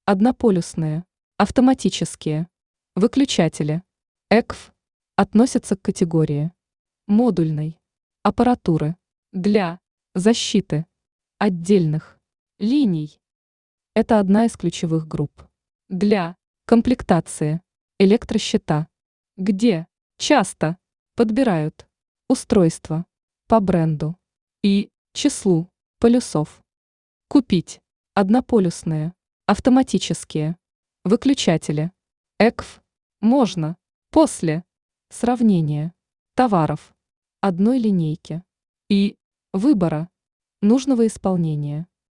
однополюсные, автоматические, выключатели, ЭКФ, относятся к категории модульной аппаратуры для защиты отдельных линий. Это одна из ключевых групп для комплектации электрощита, где часто подбирают устройства по бренду и числу полюсов. Купить однополюсные автоматические выключатели ЭКФ можно после сравнения товаров одной линейки и выбора нужного исполнения.